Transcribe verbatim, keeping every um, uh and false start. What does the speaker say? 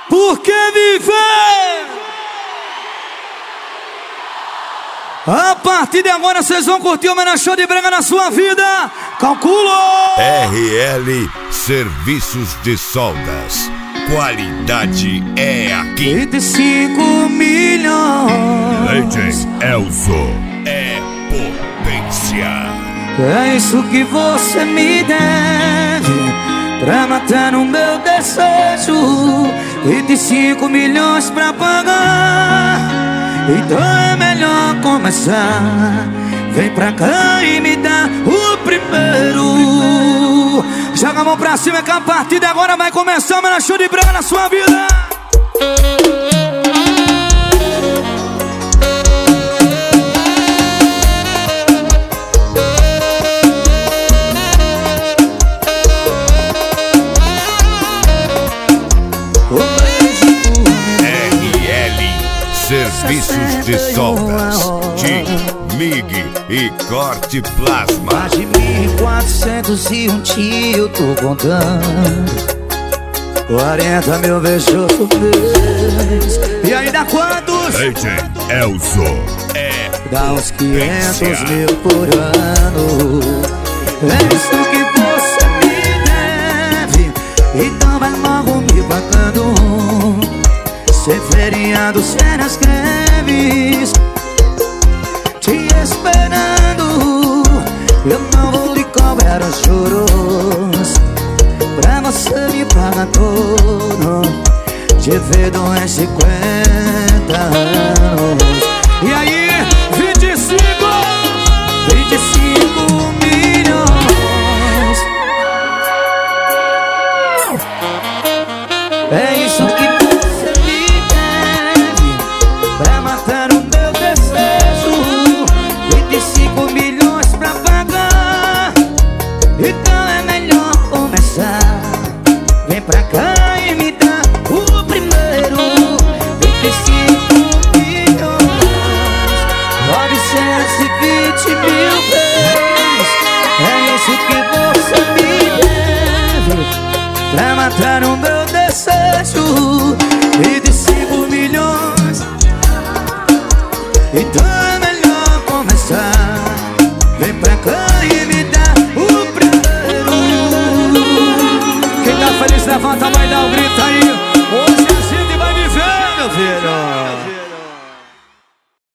Porque viver. A partir de agora vocês vão curtir o menor show de brega na sua vida. Calculo! R L Serviços de Soldas. Qualidade é aqui. vinte e cinco milhões. Legend Elzo é potência. É isso que você me deve pra matar o meu desejo. vinte e cinco milhões pra pagar. Então é melhor começar. Vem pra cá e me dá o primeiro. Joga a mão pra cima que a partir de agora vai começar o melhor show de brega na sua vida. R L Serviços de Soldas. Tim, Mig e Corte Plasma. Mais de mil e quatrocentos e um tio eu tô contando. Quarenta mil beijos por mês. E aí dá quantos? Legend Elzo é Dá uns quinhentos potência. mil por ano. É isso que você me deve. Então vai logo me pagando. Sem feriados, férias, greves, te esperando. Eu não vou lhe cobrar os juros pra você me pagar tudo. Divido em cinquenta anos. E aí, vinte e cinco, vinte e cinco milhões. É isso que você me deve pra matar o meu desejo. vinte e cinco milhões pra pagar. Então é melhor começar. Vem pra cá e me dá o primeiro. vinte e cinco milhões, novecentos e vinte mil vezes. É isso que você me deve pra matar o meu desejo. vinte e cinco milhões. Então é melhor começar. Vem pra cá e me dá o primeiro. Quem tá feliz levanta, vai dar o grito.